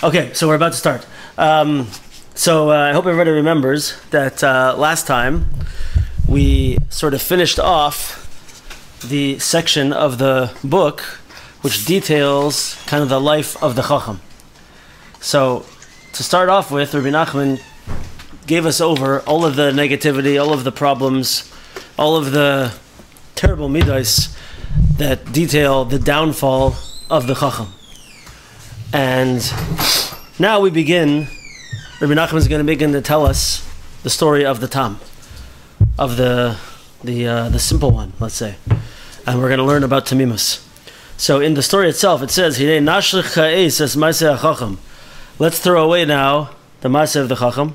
Okay, so we're about to start. I hope everybody remembers that last time we sort of finished off the section of the book which details kind of the life of the Chacham. So, to start off with, Rabbi Nachman gave us over all of the negativity, all of the problems, all of the terrible midos that detail the downfall of the Chacham. And now we begin, Rabbi Nachman is going to begin to tell us the story of the Tam, of the simple one, let's say. And we're going to learn about Tamimus. So in the story itself, it says, let's throw away now the Maaseh of the Chacham,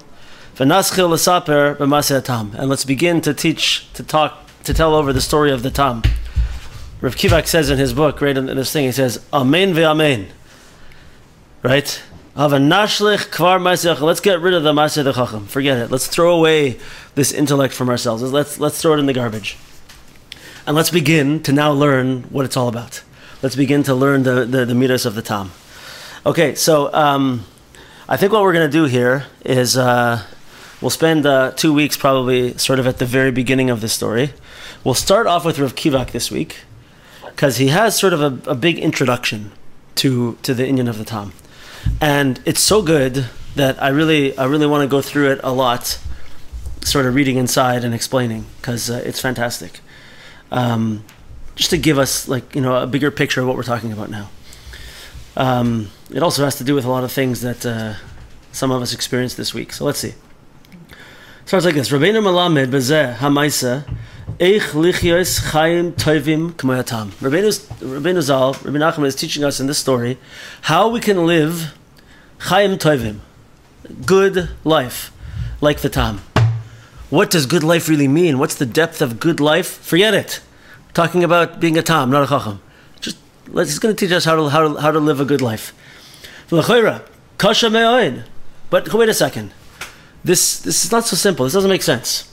and let's begin to teach, to tell over the story of the Tam. Rav Kivak says in his book, right in this thing, he says, Amen ve'amen. Right? Let's get rid of the Maaseh of the Chacham. Forget it. Let's throw away this intellect from ourselves. Let's throw it in the garbage. And let's begin to now learn what it's all about. Let's begin to learn the midas of the Tam. Okay, so I think what we're going to do here is we'll spend 2 weeks probably sort of at the very beginning of the story. We'll start off with Rav Kivak this week because he has sort of a big introduction to the inyan of the Tam. And it's so good that I really want to go through it a lot, sort of reading inside and explaining, because it's fantastic. Just to give us a bigger picture of what we're talking about now. It also has to do with a lot of things that some of us experienced this week. So let's see. Starts like this. Rabbeinu Malamed Bezeh Hamaisa Eich Lichyos Chaim Tovim K'mo Hatam. Rabbeinu Zal, Rabbi Nachman is teaching us in this story how we can live Chaim Tovim, good life, like the Tam. What does good life really mean? What's the depth of good life? Forget it. We're talking about being a Tam, not a Chacham. He's going to teach us how to live a good life. But wait a second. This is not so simple. This doesn't make sense.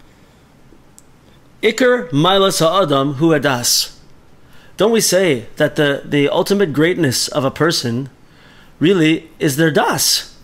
Iker Mailas Ha'adam Hu Adas. Don't we say that the ultimate greatness of a person really is their das?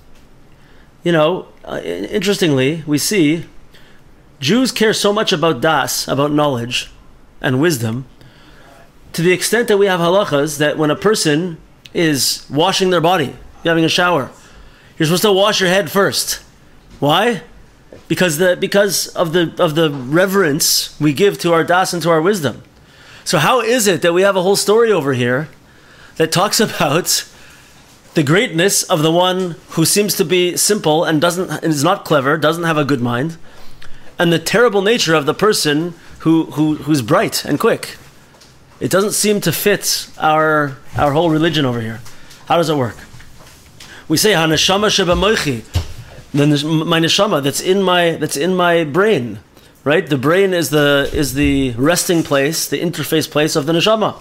Interestingly, we see Jews care so much about das, about knowledge and wisdom, to the extent that we have halachas that when a person is washing their body, you're having a shower, you're supposed to wash your head first. Why? Because of the reverence we give to our das and to our wisdom. So how is it that we have a whole story over here that talks about the greatness of the one who seems to be simple and is not clever, doesn't have a good mind, and the terrible nature of the person who's bright and quick? It doesn't seem to fit our whole religion over here. How does it work? We say haneshama shebamoichi, my neshama that's in my brain, right? The brain is the resting place, the interface place of the neshama,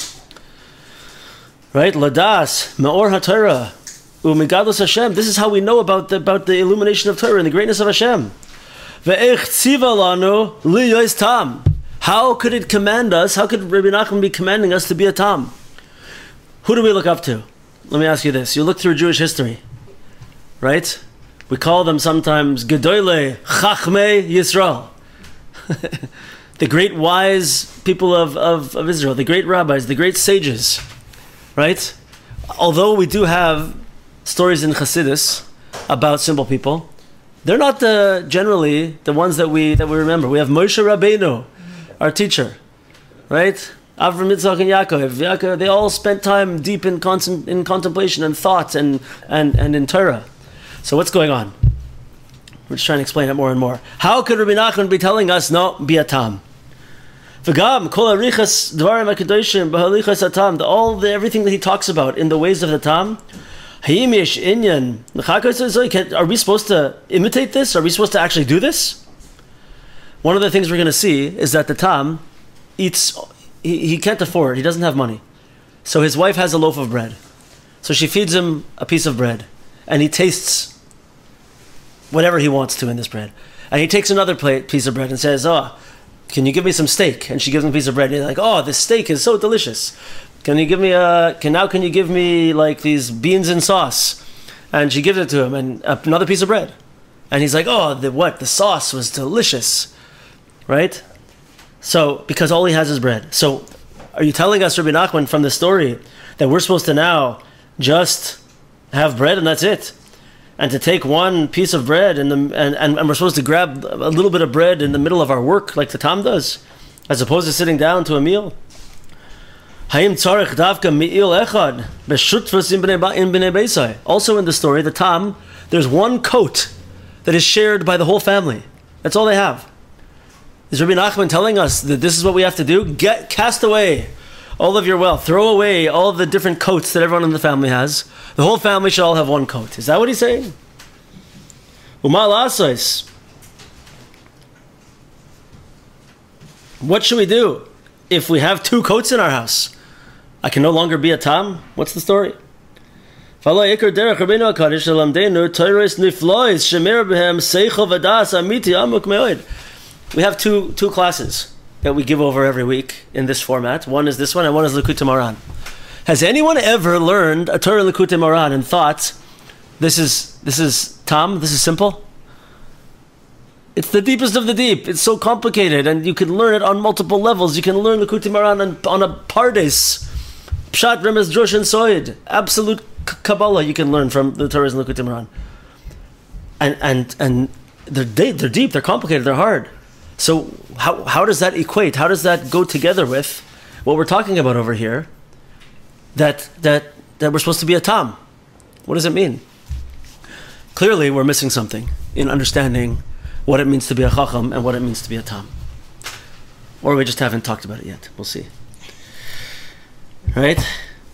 right? Ladas meor haTorah u'migadlus Hashem. This is how we know about the illumination of Torah and the greatness of Hashem. Ve'ech tziva lanu liyos tam. How could it command us? How could Rabbi Nachman be commanding us to be a Tam? Who do we look up to? Let me ask you this. You look through Jewish history, right? We call them sometimes Gedolei Chachmei Yisrael. The great wise people of Israel, the great rabbis, the great sages, right? Although we do have stories in Chassidus about simple people, they're not generally the ones that we remember. We have Moshe Rabbeinu, our teacher, right? Avram, Yitzchak, and Yaakov. They all spent time deep in contemplation and thought and in Torah. So what's going on? We're just trying to explain it more and more. How could Rabbi Nachman be telling us, no, be a Tam? V'gam, kol harichas dvarim hakadoshim b'halichas hatam. Everything that he talks about in the ways of the Tam. Hayim yesh inyan. Are we supposed to imitate this? Are we supposed to actually do this? One of the things we're going to see is that the Tam eats, he can't afford, he doesn't have money. So his wife has a loaf of bread. So she feeds him a piece of bread. And he tastes whatever he wants to in this bread. And he takes another piece of bread and says, can you give me some steak? And she gives him a piece of bread. And he's like, this steak is so delicious. Can you give me like these beans and sauce? and she gives it to him, and another piece of bread. And he's like, oh, the sauce was delicious, right? So, because all he has is bread. So, are you telling us, Rabbi Nachman, from the story, that we're supposed to now just have bread and that's it? And to take one piece of bread and we're supposed to grab a little bit of bread in the middle of our work, like the Tam does, as opposed to sitting down to a meal? Also in the story, the Tam, there's one coat that is shared by the whole family. That's all they have. Is Rabbi Nachman telling us that this is what we have to do? Cast away all of your wealth. Throw away all of the different coats that everyone in the family has. The whole family should all have one coat. Is that what he's saying? What should we do if we have two coats in our house? I can no longer be a Tam? What's the story? We have two classes that we give over every week in this format. One is this one, and one is Likutei Moharan. Has anyone ever learned a Torah Likutei Moharan and thought, this is Tam, this is simple? It's the deepest of the deep. It's so complicated, and you can learn it on multiple levels. You can learn Likutei Moharan on a pardes, Pshat, Remez, Drush, and Soid. Absolute Kabbalah you can learn from the Torah's Likutei Moharan. And they're deep, they're complicated, they're hard. So how does that equate? How does that go together with what we're talking about over here? That we're supposed to be a Tam. What does it mean? Clearly, we're missing something in understanding what it means to be a Chacham and what it means to be a Tam. Or we just haven't talked about it yet. We'll see. Right?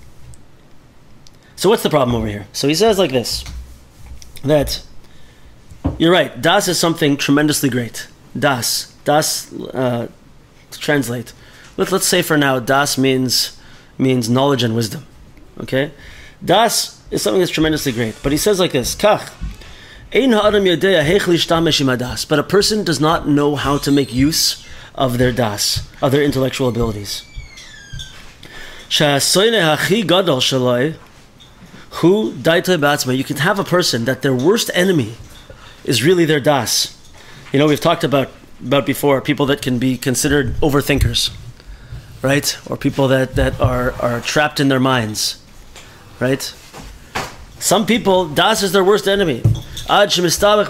So what's the problem over here? So he says like this, that you're right, Das is something tremendously great. Das, to translate. Let's say for now, Das means knowledge and wisdom. Okay? Das is something that's tremendously great. But he says like this, Kach, Ein ha'adam yodea hech lishtamesh im hadas. But a person does not know how to make use of their das, of their intellectual abilities. Sha'asoyne hachi gadol shaloi, hu daitoi ba'atzma. You can have a person that their worst enemy is really their das. You know, we've talked about before, people that can be considered overthinkers, right? Or people that are trapped in their minds, right? Some people, das is their worst enemy. Until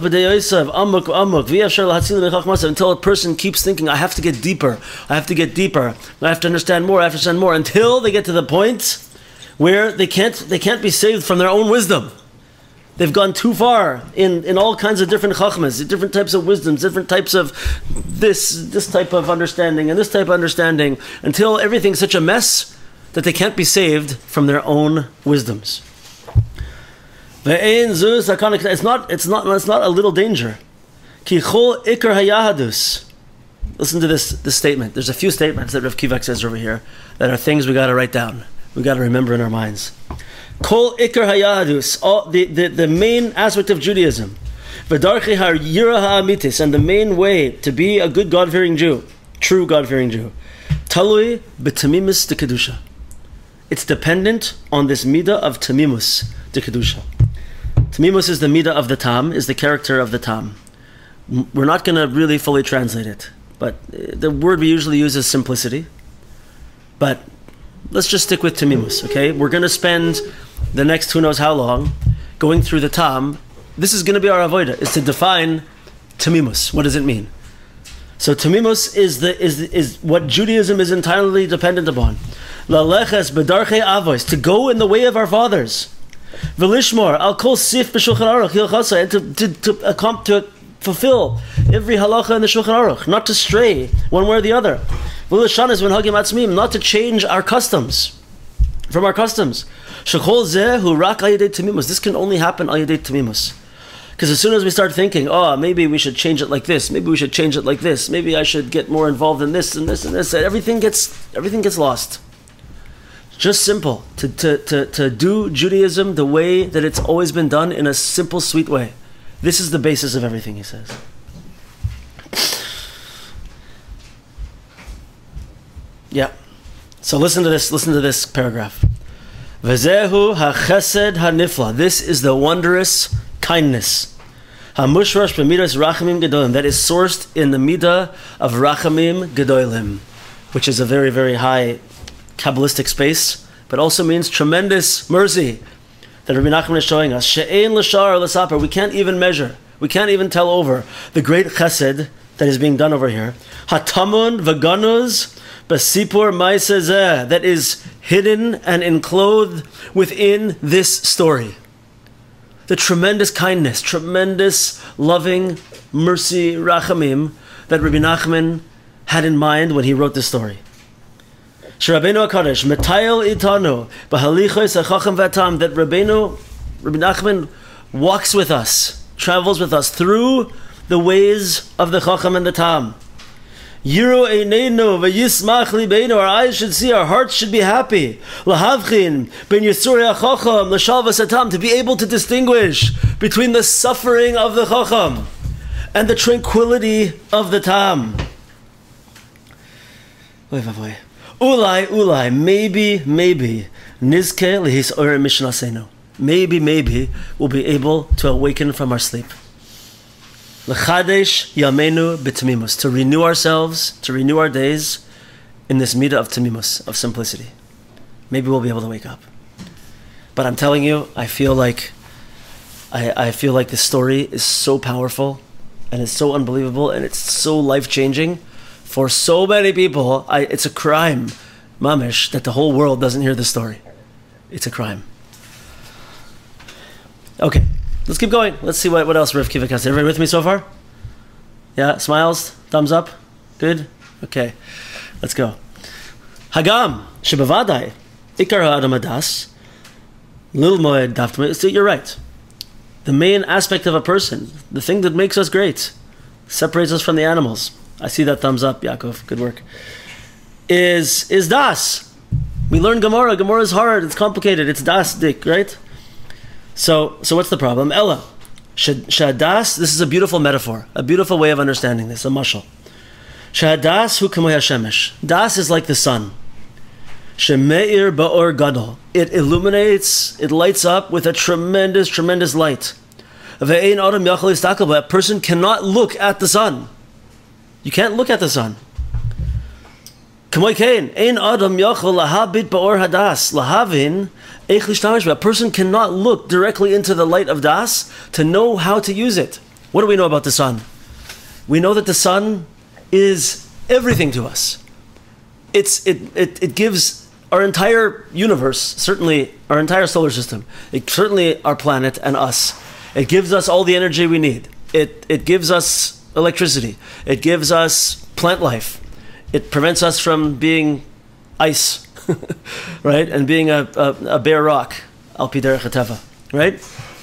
a person keeps thinking, I have to get deeper, I have to understand more, until they get to the point where they can't be saved from their own wisdom. They've gone too far in all kinds of different chachmas, different types of wisdoms, different types of this type of understanding and this type of understanding, until everything's such a mess that they can't be saved from their own wisdoms. It's not a little danger. Listen to this statement. There's a few statements that Rav Kivak says over here that are things we got to write down. We got to remember in our minds. Kol ikar hayadus, the main aspect of Judaism, v'darchei ha'yira ha'amitis, and the main way to be a good God-fearing Jew, true God-fearing Jew, talui b'tamimus de kedusha. It's dependent on this midah of tamimus de kedusha. Tamimus is the midah of the Tam, is the character of the Tam. We're not going to really fully translate it, but the word we usually use is simplicity. But let's just stick with tamimus, okay? We're going to spend the next who knows how long going through the Tam. This is going to be our avodah, is to define tamimus. What does it mean? So tamimus is what Judaism is entirely dependent upon. Laleches bedarchei avos, to go in the way of our fathers. V'lishmor al kol sif b'shulchan aruch hilchasa, and to fulfill every halacha in the Shulchan Aruch, not to stray one way or the other. V'lishanis v'nhagim atzmim, not to change our customs from our customs. Shechol zeh hu rak al yedei tamimus. This can only happen al yedei tamimus. Because as soon as we start thinking, maybe we should change it like this, maybe we should change it like this, maybe I should get more involved in this and this and this, everything gets lost. Just simple. To do Judaism the way that it's always been done, in a simple, sweet way. This is the basis of everything, he says. Yeah. So listen to this paragraph. V'zehu ha'chesed ha'nifla. This is the wondrous kindness. Ha'mushrash b'midas rachamim gedolim. That is sourced in the midah of rachamim gedolim, which is a very, very high Kabbalistic space, but also means tremendous mercy that Rabbi Nachman is showing us. She'ein l'shar l'saper. We can't even measure. We can't even tell over the great chesed that is being done over here. Hatamun v'ganuz b'sipur ma'aseh, that is hidden and enclosed within this story. The tremendous kindness, tremendous loving mercy, rachamim, that Rabbi Nachman had in mind when he wrote this story. Rabbeinu HaKadosh, Metayel Itanu, B'halichos HaChacham V'Atam, that Rabbi Nachman walks with us, travels with us through the ways of the Chacham and the Tam. Yiru Eineinu V'Yismach Libeinu, our eyes should see, our hearts should be happy. L'havchin Ben Yisuri HaChacham L'Shalvas HaTam, to be able to distinguish between the suffering of the Chacham and the tranquility of the Tam. Ulai, maybe, nizke lehis ore mishnasenu. Maybe, we'll be able to awaken from our sleep. L'chadesh yamenu b'tamimus, to renew ourselves, to renew our days in this midah of tamimus, of simplicity. Maybe we'll be able to wake up. But I'm telling you, I feel like this story is so powerful, and it's so unbelievable, and it's so life-changing. For so many people, it's a crime, mamish, that the whole world doesn't hear this story. It's a crime. Okay, let's keep going. Let's see what else Rav Kiva can say. Everybody with me so far? Yeah, smiles, thumbs up, good? Okay, let's go. Hagam, shebavadai, ikar ha'adam hadas, lil moed daftma. So you're right. The main aspect of a person, the thing that makes us great, separates us from the animals. I see that thumbs up, Yaakov. Good work. Is das. We learn Gemara. Gemara is hard. It's complicated. It's das dik, right? So what's the problem? Ella. Shadas, this is a beautiful metaphor, a beautiful way of understanding this, a mashal. Shadas hu kamoy hashemesh. Das is like the sun. Shemeir ba'or gadol. It illuminates, it lights up with a tremendous, tremendous light. Ve'ein adam yachal istakal, but a person cannot look at the sun. You can't look at the sun. A person cannot look directly into the light of das to know how to use it. What do we know about the sun? We know that the sun is everything to us. It gives our entire universe, certainly our entire solar system, certainly our planet and us. It gives us all the energy we need. It gives us electricity. It gives us plant life. It prevents us from being ice, right? And being a bare rock, al pi derech hateva, right?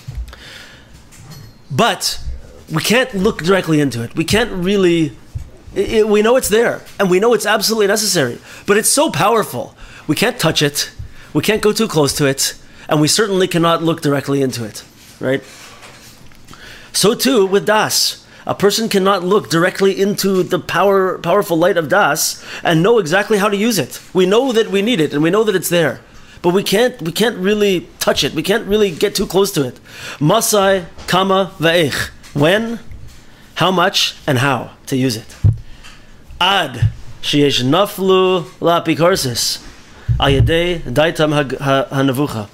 But we can't look directly into it. We can't really, we know it's there, and we know it's absolutely necessary, but it's so powerful. We can't touch it. We can't go too close to it, and we certainly cannot look directly into it, right? So too with das. A person cannot look directly into the powerful light of das and know exactly how to use it. We know that we need it and we know that it's there, but we can't really touch it. We can't really get too close to it. Masai, kama, va'ech. When, how much, and how to use it. Ad, sheyesh naflu lapikorsis, ayadei daitam hanavucha.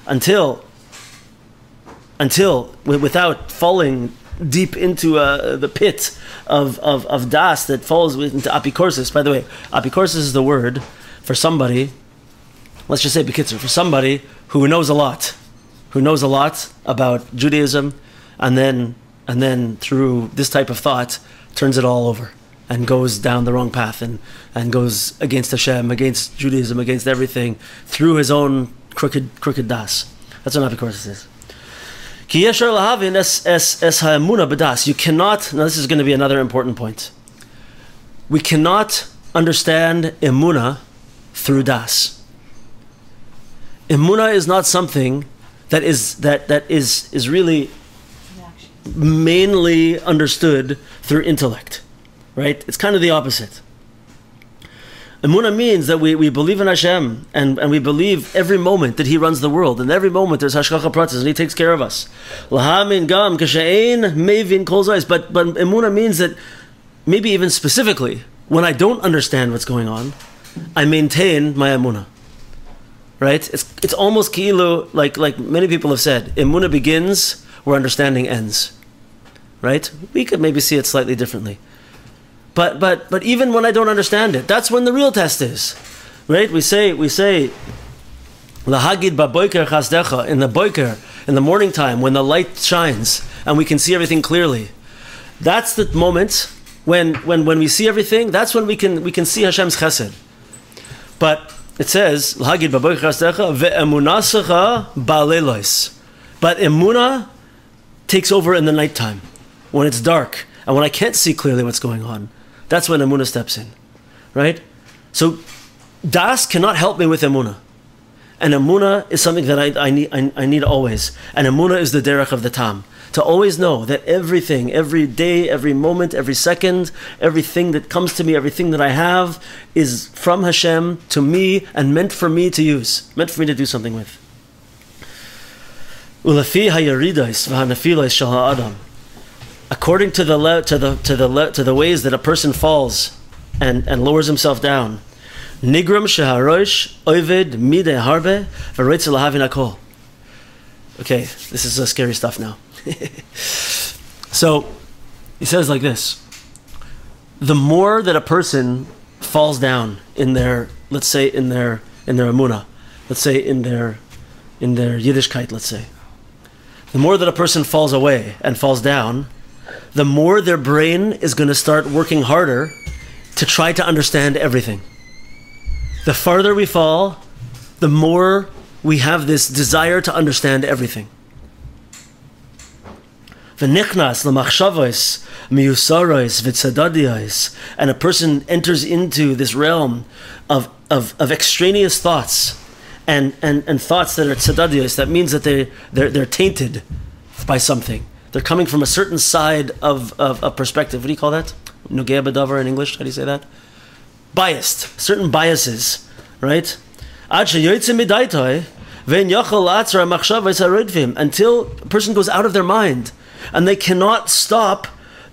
Until, without falling deep into the pit of das that falls into apikorsis. By the way, apikorsis is the word for somebody, let's just say bekitzer, for somebody who knows a lot about Judaism, and then through this type of thought turns it all over and goes down the wrong path and goes against Hashem, against Judaism, against everything through his own crooked das. That's what apikorsis is. You cannot, now this is going to be another important point. We cannot understand emunah through das. Emunah is not something that is really mainly understood through intellect, right? It's kind of the opposite. Emunah means that we believe in Hashem and we believe every moment that He runs the world, and every moment there's Hashgacha Pratis and He takes care of us. Lahamin gam kashein mevin kol zayis. But Emunah means that maybe even specifically when I don't understand what's going on, I maintain my Emunah. Right? It's almost ki'ilu, like many people have said, Emunah begins where understanding ends. Right? We could maybe see it slightly differently. But even when I don't understand it, that's when the real test is, right? We say lahagid ba'boiker chasdecha, in the boiker, in the morning time when the light shines and we can see everything clearly. That's the moment when we see everything. That's when we can see Hashem's chesed. But it says lahagid ba'boiker chasdecha ve'emunasecha ba'leilos. But emunah takes over in the nighttime when it's dark and when I can't see clearly what's going on. That's when Emunah steps in, right? So, Das cannot help me with Emunah. And Emunah is something that I need always. And Emunah is the derech of the Tam. To always know that everything, every day, every moment, every second, everything that comes to me, everything that I have is from Hashem to me and meant for me to use, meant for me to do something with. Ulafi hayaridais v'hanafilais shel ha'adam. According to the ways that a person falls and lowers himself down, nigram sheharosh oved midei harbe v'roitz lahavin hakol. Okay, this is scary stuff now. So he says like this: the more that a person falls down in their, let's say in their emunah, let's say in their Yiddishkeit, let's say, the more that a person falls away and falls down, the more their brain is going to start working harder to try to understand everything. The farther we fall, the more we have this desire to understand everything. V'nichnas l'machshavos miyusaros v'tzadadiyos, and a person enters into this realm of extraneous thoughts and thoughts that are tzadadiyos. That means that they're tainted by something. They're coming from a certain side of a perspective. What do you call that? Nugea b'davar in English. How do you say that? Biased. Certain biases, right? Until a person goes out of their mind and they cannot stop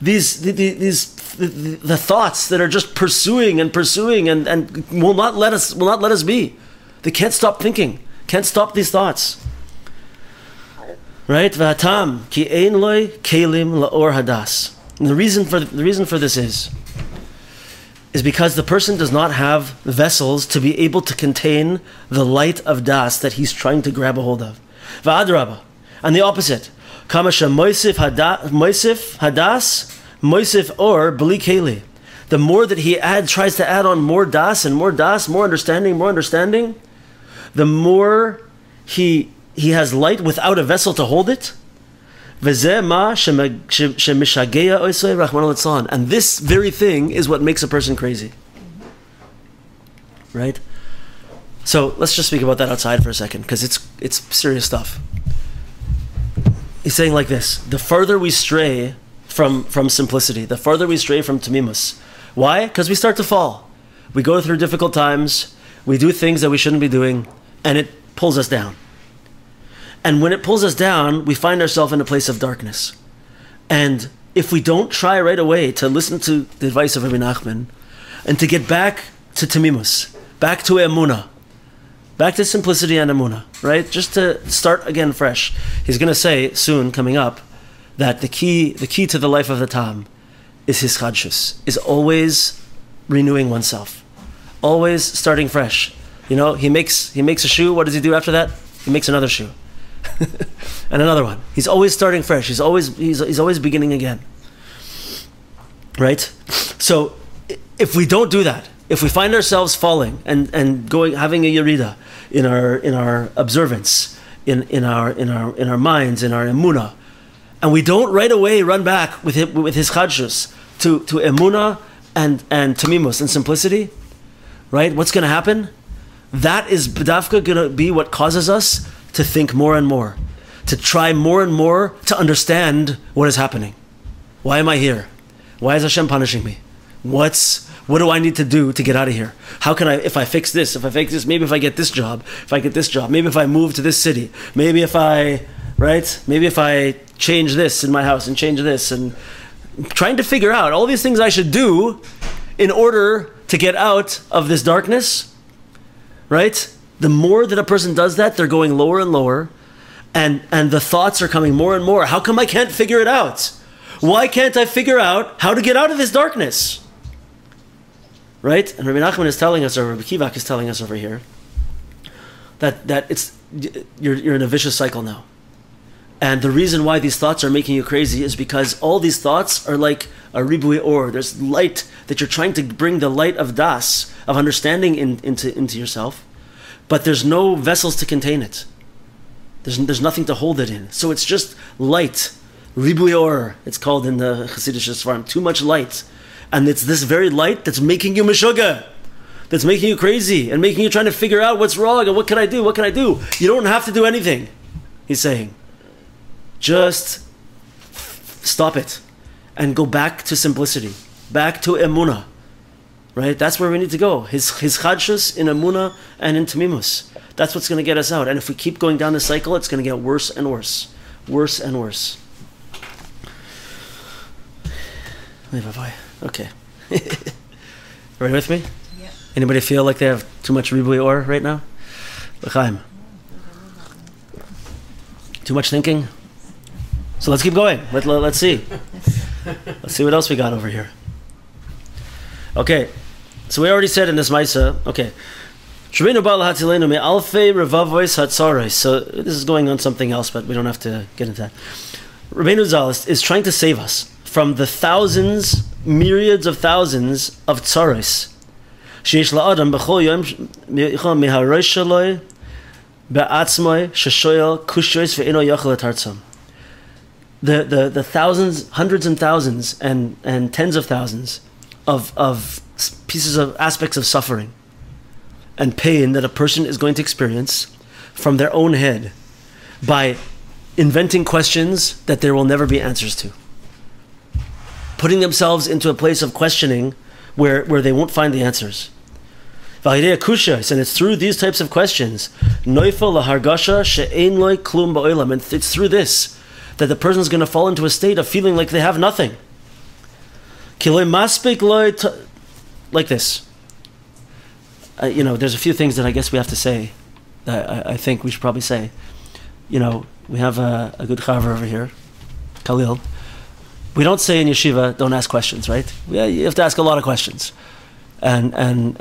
the thoughts that are just pursuing and will not let us be. They can't stop thinking. Can't stop these thoughts. Right? V'atam ki ein loy kelim la'or hadas. And the reason for this is because the person does not have vessels to be able to contain the light of das that he's trying to grab a hold of. V'adrabah. And the opposite. Kama shemoisif hadas moisif or b'li keli. The more that he tries to add on more das, more understanding, the more he has light without a vessel to hold it. And this very thing is what makes a person crazy. Right? So let's just speak about that outside for a second, because it's serious stuff. He's saying like this: the further we stray from simplicity, the further we stray from tamimus. Why? Because we start to fall. We go through difficult times, we do things that we shouldn't be doing, and it pulls us down. And when it pulls us down, we find ourselves in a place of darkness. And if we don't try right away to listen to the advice of Rabbi Nachman and to get back to tamimus, back to emunah, back to simplicity and emunah, right? Just to start again fresh. He's going to say soon, coming up, that the key to the life of the Tam is his chadshus, is always renewing oneself, always starting fresh. You know, he makes a shoe. What does he do after that? He makes another shoe. And another one. He's always starting fresh. He's always beginning again. Right? So if we don't do that, if we find ourselves falling and having a yerida in our observance, in our minds, in our emunah, and we don't right away run back with his chadshus to emunah and tamimus and simplicity, right? What's going to happen? That is b'dafka going to be what causes us to think more and more, to try more and more to understand what is happening. Why am I here? Why is Hashem punishing me? What do I need to do to get out of here? How can I, if I fix this, maybe if I get this job, maybe if I move to this city, maybe if I change this in my house and change this, and trying to figure out all these things I should do in order to get out of this darkness, right? The more that a person does that, they're going lower and lower, and the thoughts are coming more and more. How come I can't figure it out? Why can't I figure out how to get out of this darkness? Right? And Rabbi Nachman is telling us, or Rabbi Kivak is telling us over here, that you're in a vicious cycle now. And the reason why these thoughts are making you crazy is because all these thoughts are like a ribui or. There's light that you're trying to bring the light of das, of understanding into yourself, but there's no vessels to contain it. There's nothing to hold it in. So it's just light. Ribui or, it's called in the Hasidic Sfarim, too much light. And it's this very light that's making you meshuggah, that's making you crazy and making you trying to figure out what's wrong and what can I do? You don't have to do anything, he's saying. Just stop it and go back to simplicity, back to emunah, right? That's where we need to go. His chadshus in emunah and in tamimus. That's what's going to get us out. And if we keep going down the cycle, it's going to get worse and worse, worse and worse. Okay. Right with me? Yeah. Anybody feel like they have too much ribui or right now? L'chaim. Too much thinking? So let's keep going. Let's see. Let's see what else we got over here. Okay. So we already said in this Maisa, okay. So this is going on something else, but we don't have to get into that. Rabbeinu Zal is trying to save us from the thousands, myriads of thousands of tsaros. Sheish la'adam b'chol yom miharosh shaloi be'atzmoi sheshoyel kushois ve'eno yachal etartzam. The thousands, hundreds and thousands, and tens of thousands of pieces of aspects of suffering and pain that a person is going to experience from their own head by inventing questions that there will never be answers to. Putting themselves into a place of questioning where they won't find the answers. And it's through these types of questions, and it's through this that the person is going to fall into a state of feeling like they have nothing. Like this. There's a few things that I guess we have to say that I think we should probably say. We have a good chaver over here, Khalil. We don't say in yeshiva, don't ask questions, right? You have to ask a lot of questions. And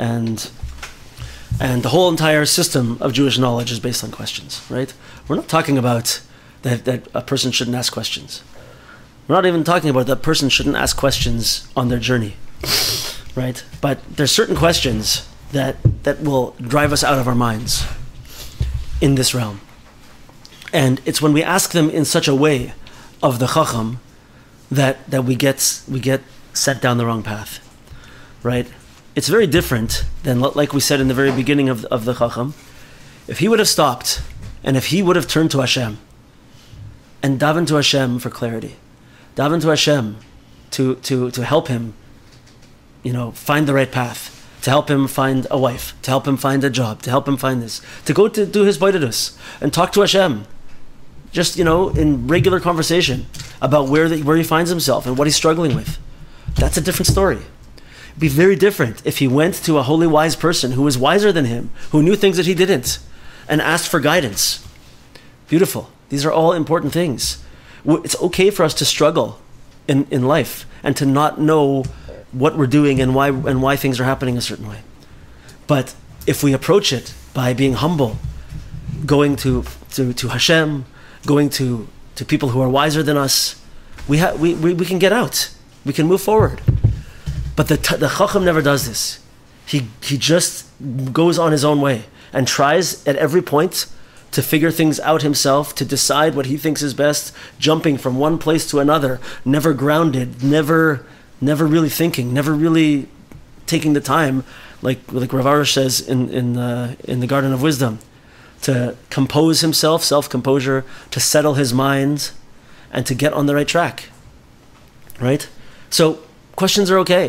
the whole entire system of Jewish knowledge is based on questions, right? We're not talking about that a person shouldn't ask questions. We're not even talking about that a person shouldn't ask questions on their journey, right? But there's certain questions that will drive us out of our minds in this realm. And it's when we ask them in such a way of the Chacham that we get set down the wrong path, right? It's very different than, like we said in the very beginning of the Chacham. If he would have stopped and if he would have turned to Hashem and davened to Hashem for clarity, davened to Hashem to help him, find the right path, to help him find a wife, to help him find a job, to help him find this, to go to do his Baidadus and talk to Hashem, just, in regular conversation about where he finds himself and what he's struggling with. That's a different story. It'd be very different if he went to a holy, wise person who was wiser than him, who knew things that he didn't, and asked for guidance. Beautiful. These are all important things. It's okay for us to struggle in life and to not know what we're doing and why things are happening a certain way. But if we approach it by being humble, going to Hashem, going to people who are wiser than us, we can get out. We can move forward. But the Chacham never does this. He just goes on his own way and tries at every point to figure things out himself, to decide what he thinks is best, jumping from one place to another, never grounded, never really thinking, never really taking the time, like Rav Arush says in the Garden of Wisdom, to compose himself, self-composure, to settle his mind, and to get on the right track. Right? So questions are okay.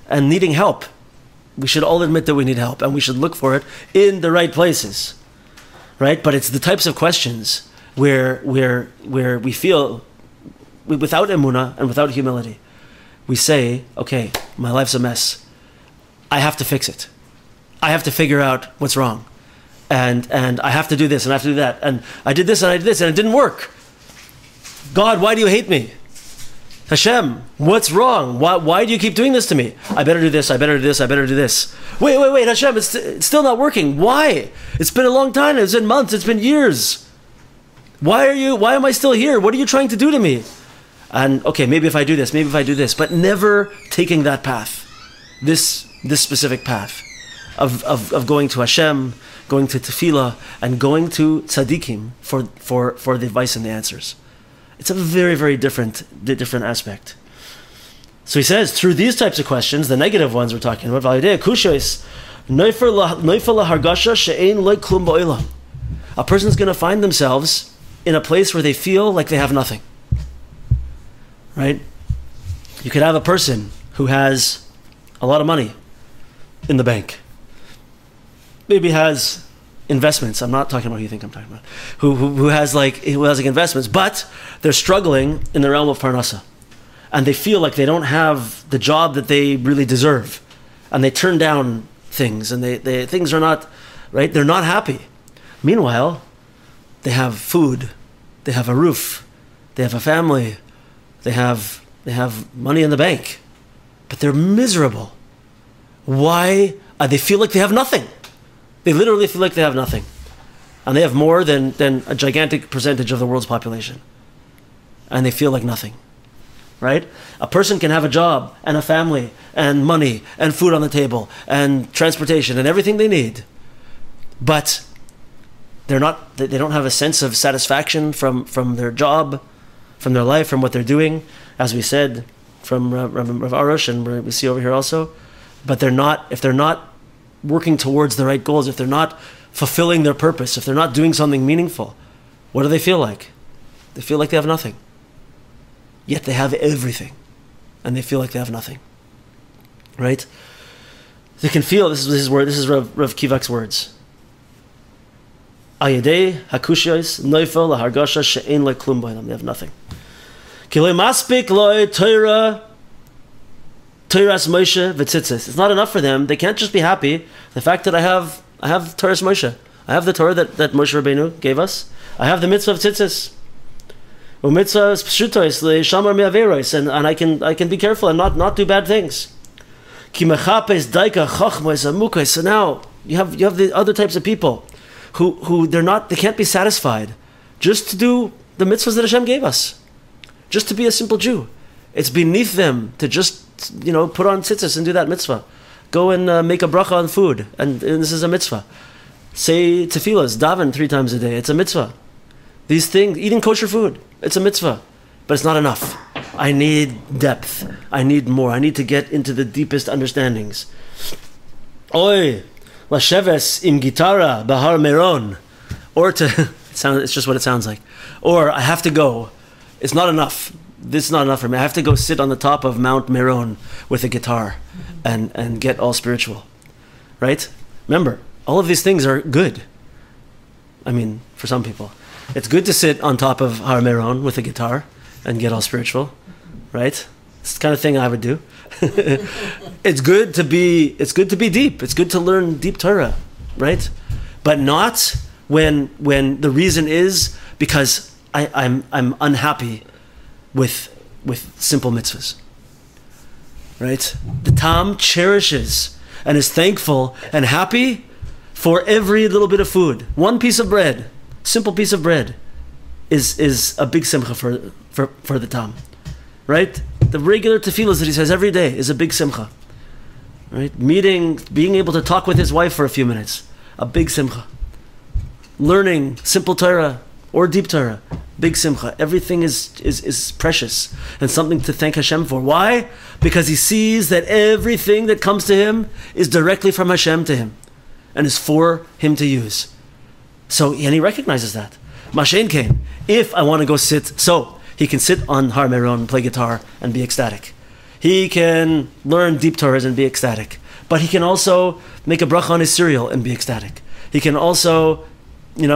and needing help. We should all admit that we need help, and we should look for it in the right places, right? But it's the types of questions where we feel, without emunah and without humility, we say, okay, my life's a mess. I have to fix it. I have to figure out what's wrong. And I have to do this and I have to do that. And I did this and I did this and it didn't work. God, why do you hate me? Hashem, what's wrong? Why do you keep doing this to me? I better do this, I better do this, I better do this. Wait, Hashem, it's still not working. Why? It's been a long time, it's been months, it's been years. Why am I still here? What are you trying to do to me? And okay, maybe if I do this, but never taking that path. This specific path of going to Hashem, going to tefillah, and going to tzaddikim for the advice and the answers. It's a very, very different aspect. So he says, through these types of questions, the negative ones we're talking about, a person's going to find themselves in a place where they feel like they have nothing. Right? You could have a person who has a lot of money in the bank. Maybe has investments. I'm not talking about who you think I'm talking about. Who has investments, but they're struggling in the realm of parnasa, and they feel like they don't have the job that they really deserve, and they turn down things, and they things are not right. They're not happy. Meanwhile, they have food, they have a roof, they have a family, they have money in the bank, but they're miserable. Why? They feel like they have nothing. They literally feel like they have nothing. And they have more than a gigantic percentage of the world's population. And they feel like nothing. Right? A person can have a job and a family and money and food on the table and transportation and everything they need. But they don't have a sense of satisfaction from their job, from their life, from what they're doing, as we said from Rav Arush, and we see over here also. But if they're not working towards the right goals, if they're not fulfilling their purpose, if they're not doing something meaningful, what do they feel like? They feel like they have nothing. Yet they have everything, and they feel like they have nothing. Right? They can feel, this is Rav Kivak's words. Ayedei hakushiyos noifel lahargasha she'en leklum b'olam. They have nothing. Ki lo maspik lo Torah Torahs Moshe v'tzitzis. It's not enough for them. They can't just be happy. The fact that I have Torahs Moshe. I have the Torah that Moshe Rabbeinu gave us. I have the mitzvah of tzitzis. U'mitzvah pshutos le'shamar me'averos. And I can be careful and not do bad things. Ki mechapes daika chachmos amukos. So now you have the other types of people who they can't be satisfied just to do the mitzvahs that Hashem gave us. Just to be a simple Jew. It's beneath them to just put on tzitzis and do that mitzvah. Go and make a bracha on food, and this is a mitzvah. Say tefillas, daven 3 times a day. It's a mitzvah. These things, eating kosher food, it's a mitzvah, but it's not enough. I need depth. I need more. I need to get into the deepest understandings. Oy, lasheves im gitara bahar meron, or to it's just what it sounds like. Or I have to go. It's not enough. This is not enough for me. I have to go sit on the top of Mount Meron with a guitar and get all spiritual. Right? Remember, all of these things are good. I mean, for some people. It's good to sit on top of Har Meron with a guitar and get all spiritual. Right? It's the kind of thing I would do. It's good to be deep. It's good to learn deep Torah. Right? But not when the reason is because I'm unhappy with simple mitzvahs. Right? The Tam cherishes and is thankful and happy for every little bit of food. One piece of bread, simple piece of bread, is a big simcha for the Tam. Right? The regular tefillas that he says every day is a big simcha. Right? Being able to talk with his wife for a few minutes, a big simcha. Learning simple Torah or deep Torah, big simcha. Everything is precious and something to thank Hashem for. Why? Because he sees that everything that comes to him is directly from Hashem to him and is for him to use. And he recognizes that. Mashen came. If I want to go sit, so he can sit on Har Meron and play guitar and be ecstatic. He can learn deep Torahs and be ecstatic. But he can also make a bracha on his cereal and be ecstatic. He can also, give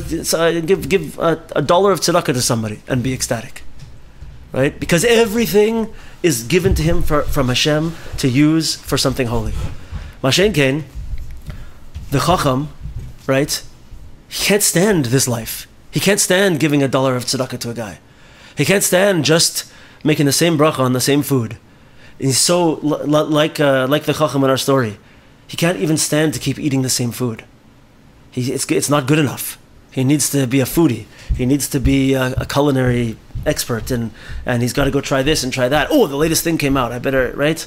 a dollar of tzedakah to somebody and be ecstatic. Right? Because everything is given to him from Hashem to use for something holy. Mashen Kain, the Chacham, right? He can't stand this life. He can't stand giving a dollar of tzedakah to a guy. He can't stand just making the same bracha on the same food. He's so like the Chacham in our story. He can't even stand to keep eating the same food. It's not good enough. He needs to be a foodie. He needs to be a culinary expert, and he's got to go try this and try that. Oh, the latest thing came out. I better, right?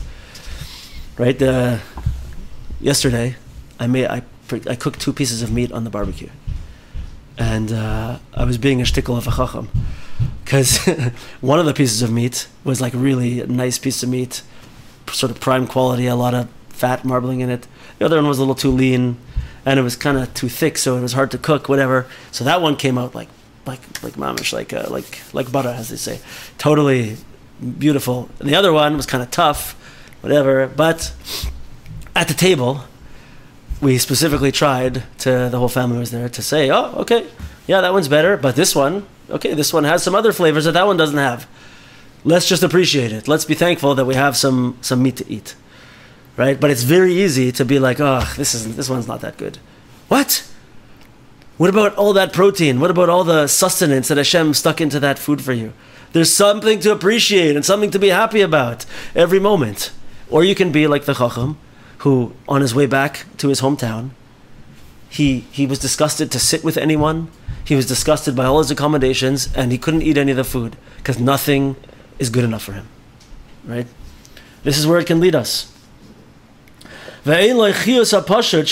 Yesterday, I cooked 2 pieces of meat on the barbecue, and I was being a shtickle of a chacham, because one of the pieces of meat was like really a nice piece of meat, sort of prime quality, a lot of fat marbling in it. The other one was a little too lean, and it was kind of too thick, so it was hard to cook, whatever. So that one came out like mamish, like butter, as they say, totally beautiful. And the other one was kind of tough, whatever. But at the table, we specifically tried the whole family was there to say, oh, okay, yeah, that one's better, but this one has some other flavors that one doesn't have. Let's just appreciate it. Let's be thankful that we have some meat to eat. Right? But it's very easy to be like, oh, this one's not that good. What? What about all that protein? What about all the sustenance that Hashem stuck into that food for you? There's something to appreciate and something to be happy about every moment. Or you can be like the Chacham, who on his way back to his hometown, he was disgusted to sit with anyone. He was disgusted by all his accommodations, and he couldn't eat any of the food because nothing is good enough for him. Right? This is where it can lead us. Because of his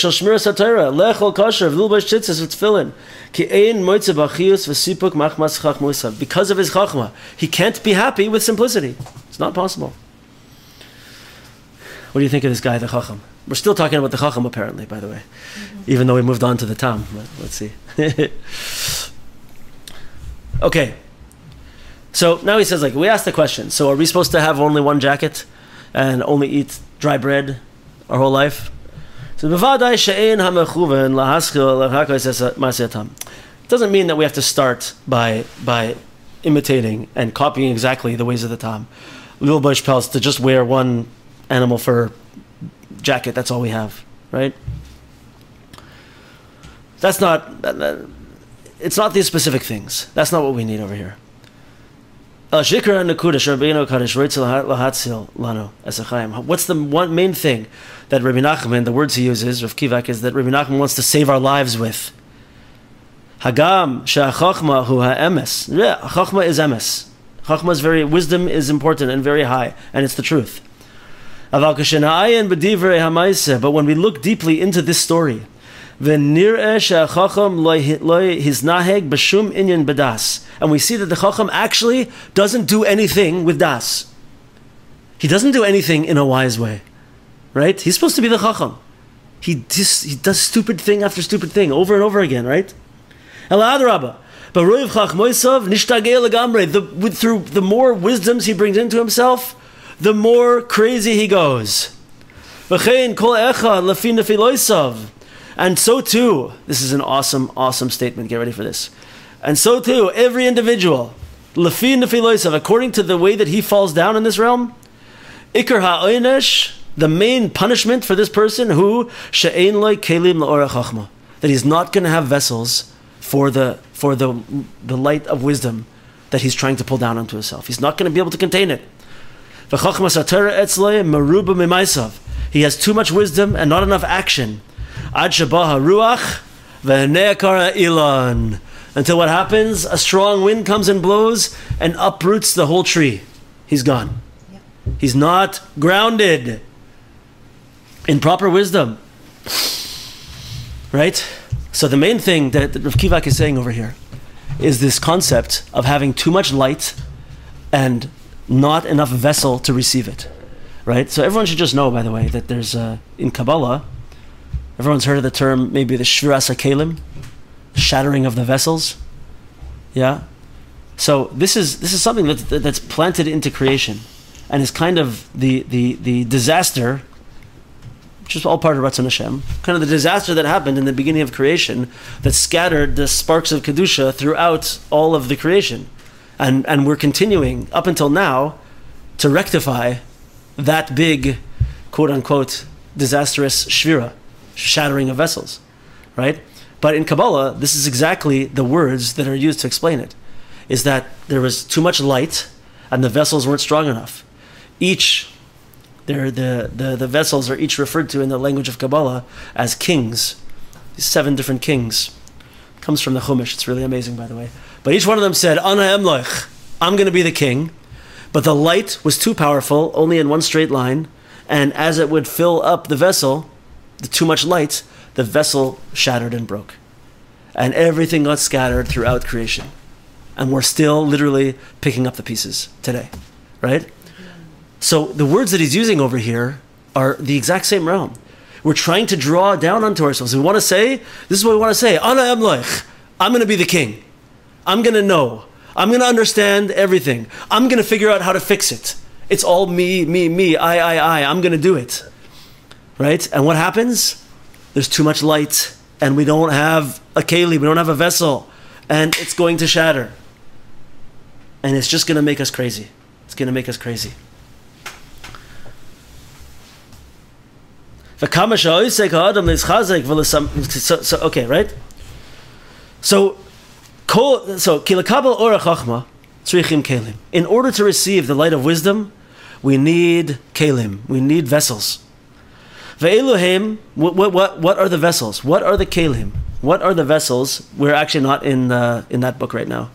chachma, he can't be happy with simplicity. It's not possible. What do you think of this guy, the Chacham? We're still talking about the Chacham, apparently, by the way, even though we moved on to the Tam. But let's see. Okay. So now he says, we asked the question. So are we supposed to have only one jacket and only eat dry bread our whole life? So it doesn't mean that we have to start by imitating and copying exactly the ways of the Tam. Lil Bush Pels to just wear one animal fur jacket, that's all we have, right? It's not these specific things. That's not what we need over here. What's the one main thing that Rabbi Nachman, the words he uses, Rav Kivak, is that Rabbi Nachman wants to save our lives with? Hagam she'achachma hu ha'emes. Yeah, chachma is emes. Chachma is wisdom is important and very high, and it's the truth. But when we look deeply into this story, and we see that the Chacham actually doesn't do anything with das. He doesn't do anything in a wise way, right? He's supposed to be the Chacham. He does stupid thing after stupid thing over and over again, right? Through the more wisdoms he brings into himself, the more crazy he goes. And so too, this is an awesome statement, get ready for this. And so too, every individual, according to the way that he falls down in this realm, Ikar ha'onesh, the main punishment for this person, who she'ein loy kelim la'orach chachma, that he's not going to have vessels for the light of wisdom that he's trying to pull down onto himself. He's not going to be able to contain it. He has too much wisdom and not enough action. Until what happens? A strong wind comes and blows and uproots the whole tree. He's gone. Yep. He's not grounded in proper wisdom. Right? So the main thing that Rav Kivak is saying over here is this concept of having too much light and not enough vessel to receive it. Right? So everyone should just know, by the way, that there's in Kabbalah, everyone's heard of the term, maybe the Shviras HaKelim, shattering of the vessels. Yeah? So this is something that's planted into creation. and is kind of the disaster, which is all part of Ratzon Hashem, kind of the disaster that happened in the beginning of creation that scattered the sparks of Kedusha throughout all of the creation. And we're continuing up until now to rectify that big, quote-unquote, disastrous shvira, shattering of vessels, right? But in Kabbalah, this is exactly the words that are used to explain it, is that there was too much light and the vessels weren't strong enough. The vessels are each referred to in the language of Kabbalah as kings. These 7 different kings. It comes from the Chumash. It's really amazing, by the way. But each one of them said, Ana Emloich, I'm going to be the king. But the light was too powerful, only in one straight line. And as it would fill up the vessel, the too much light, the vessel shattered and broke. And everything got scattered throughout creation. And we're still literally picking up the pieces today. Right? So the words that he's using over here are the exact same realm. We're trying to draw down onto ourselves. We want to say, this is what we want to say, Ana Emloich, I'm going to be the king. I'm going to know. I'm going to understand everything. I'm going to figure out how to fix it. It's all me, I. I'm going to do it. Right? And what happens? There's too much light, and we don't have a keli, we don't have a vessel, and it's going to shatter. And it's just going to make us crazy. It's going to make us crazy. Okay, right? So kilakabel ora chachma tzrichim kelim. In order to receive the light of wisdom, we need kelim. We need vessels. Ve'eluhem. What are the vessels? What are the kelim? What are the vessels? We're actually not in that book right now.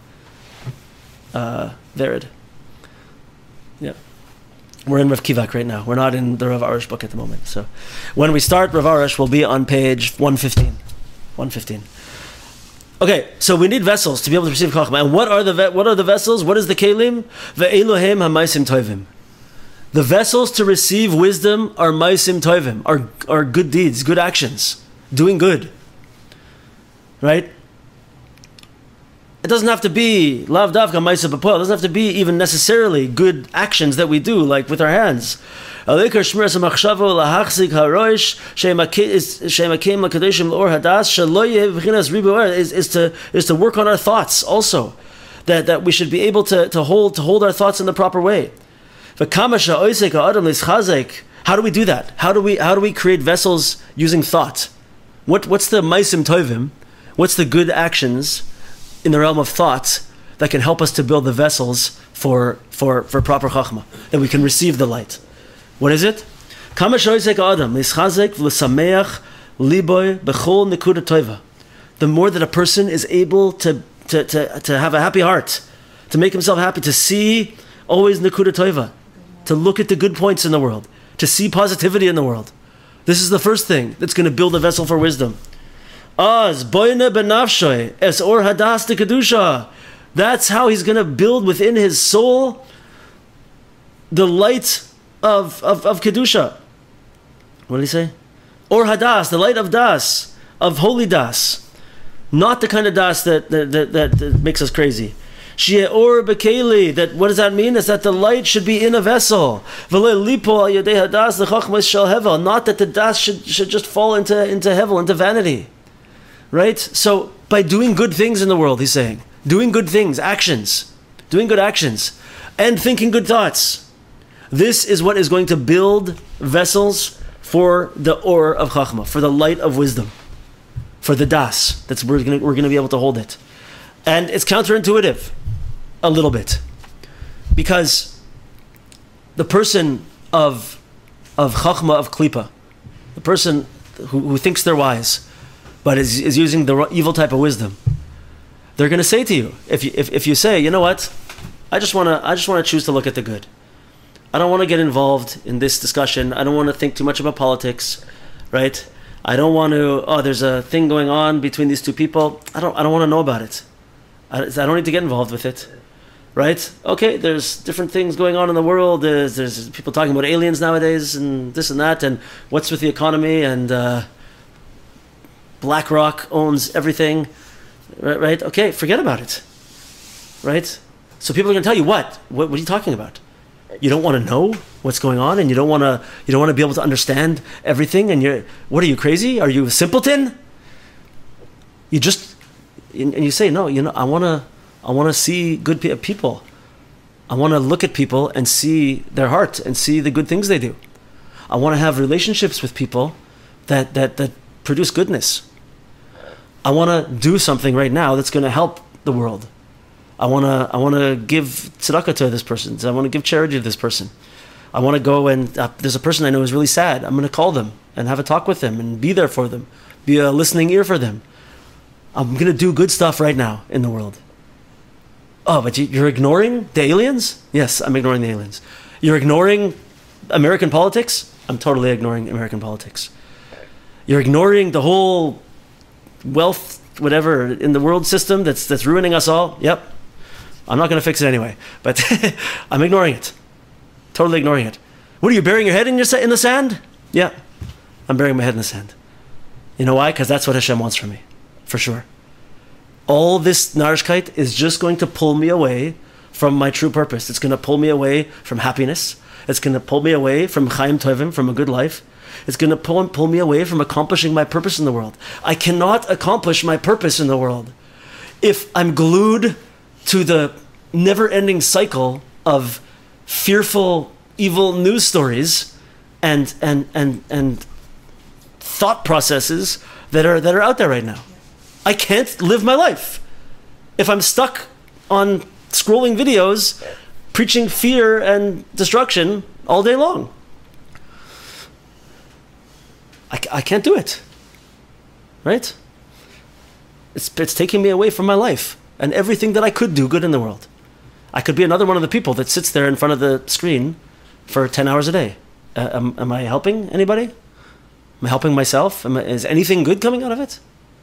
Vered. Yeah. We're in Rav Kivak right now. We're not in the Rav Arush book at the moment. So when we start Rav Arush, we'll be on page 115. 115. Okay, so we need vessels to be able to receive Chachma. And what are the vessels? What is the kelim? Ve'elohem ha-maisim tovim. The vessels to receive wisdom are maisim tovim, are good deeds, good actions, doing good. Right? It doesn't have to be lav davka ma'aseh b'poel. It doesn't have to be even necessarily good actions that we do, like with our hands. Is to work on our thoughts also, that we should be able to hold our thoughts in the proper way. How do we do that? How do we create vessels using thought? What's the maisim tovim? What's the good actions in the realm of thought that can help us to build the vessels for proper chachma, that we can receive the light? What is it? The more that a person is able to have a happy heart, to make himself happy, to see always nekuda toiva, to look at the good points in the world, to see positivity in the world. This is the first thing that's going to build a vessel for wisdom. That's how he's going to build within his soul the light of Kedusha. What did he say? Or hadas, the light of das, of holy das. Not the kind of das that makes us crazy. Shia or bekeli, that what does that mean? Is that the light should be in a vessel. Not that the das should just fall into hevel, into vanity. Right? So by doing good things in the world, he's saying, doing good things, actions, doing good actions, and thinking good thoughts. This is what is going to build vessels for the or of Chachma, for the light of wisdom, for the das. We're going to be able to hold it. And it's counterintuitive, a little bit, because the person of Chachma, of Klipa, the person who thinks they're wise, but is using the evil type of wisdom, they're going to say to you, if you say, you know what, I just want to choose to look at the good. I don't want to get involved in this discussion. I don't want to think too much about politics, right? I don't want to. Oh, there's a thing going on between these two people. I don't want to know about it. I don't need to get involved with it, right? Okay, there's different things going on in the world. There's people talking about aliens nowadays and this and that, and what's with the economy, and BlackRock owns everything, right? Okay, forget about it, right? So people are going to tell you, what are you talking about? You don't want to know what's going on, and you don't want to be able to understand everything. And what are you, crazy? Are you a simpleton? You just, and you say, no, I want to see good people. I want to look at people and see their heart and see the good things they do. I want to have relationships with people that produce goodness. I want to do something right now that's going to help the world. I want to give tzedakah to this person. I want to give charity to this person. I want to go and there's a person I know who's really sad. I'm going to call them and have a talk with them and be there for them, be a listening ear for them. I'm going to do good stuff right now in the world. Oh, but you're ignoring the aliens? Yes, I'm ignoring the aliens. You're ignoring American politics? I'm totally ignoring American politics. You're ignoring the whole wealth, whatever, in the world system that's ruining us all? Yep. I'm not going to fix it anyway, but I'm ignoring it. Totally ignoring it. What are you, burying your head in the sand? Yeah, I'm burying my head in the sand. You know why? Because that's what Hashem wants from me, for sure. All this narishkeit is just going to pull me away from my true purpose. It's going to pull me away from happiness. It's going to pull me away from Chaim Tovim, from a good life. It's going to pull me away from accomplishing my purpose in the world. I cannot accomplish my purpose in the world if I'm glued to the never-ending cycle of fearful, evil news stories and thought processes that are out there right now. I can't live my life if I'm stuck on scrolling videos preaching fear and destruction all day long. I can't do it, right? It's taking me away from my life and everything that I could do good in the world. I could be another one of the people that sits there in front of the screen for 10 hours a day. Am I helping anybody? Am I helping myself? Is anything good coming out of it?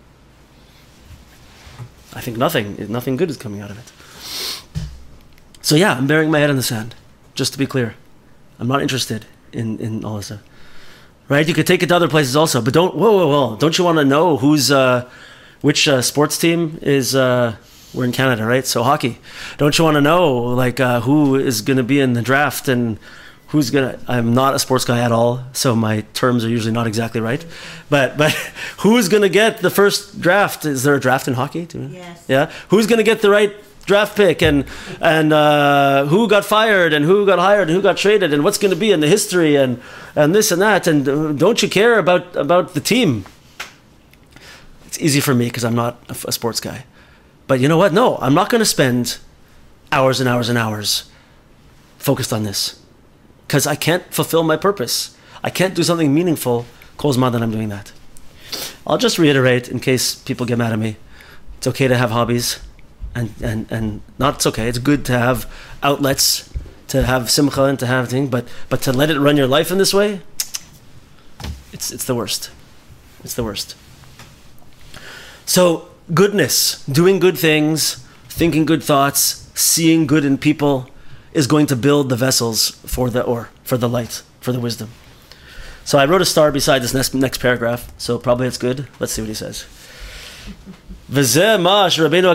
I think nothing good is coming out of it. So yeah, I'm burying my head in the sand, just to be clear. I'm not interested in all this stuff. Right? You could take it to other places also, but whoa. Don't you want to know which sports team is, we're in Canada, right? So hockey. Don't you want to know, who is going to be in the draft and I'm not a sports guy at all, so my terms are usually not exactly right. But who's going to get the first draft? Is there a draft in hockey? Yes. Yeah? Who's going to get the right draft pick and who got fired and who got hired and who got traded and what's going to be in the history and this and that, and don't you care about the team? It's easy for me because I'm not a sports guy. But you know what? No, I'm not going to spend hours and hours and hours focused on this because I can't fulfill my purpose. I can't do something meaningful kol zman that I'm doing that. I'll just reiterate in case people get mad at me. It's okay to have hobbies. And not it's okay. It's good to have outlets, to have simcha and to have things, but to let it run your life in this way, it's the worst. It's the worst. So goodness, doing good things, thinking good thoughts, seeing good in people, is going to build the vessels for the light, for the wisdom. So I wrote a star beside this next paragraph. So probably it's good. Let's see what he says. This is what